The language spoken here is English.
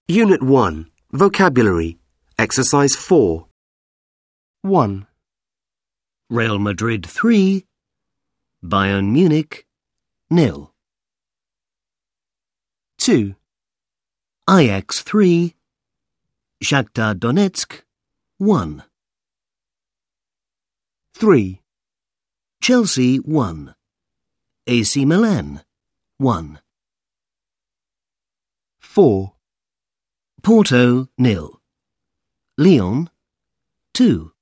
Unit 1. Vocabulary. Exercise 4. 1, Real Madrid 3, Bayern Munich 0. 2, Ajax 3, Shakhtar Donetsk 1. 3, Chelsea 1, AC Milan 1. 4, Porto 0, Lyon 2.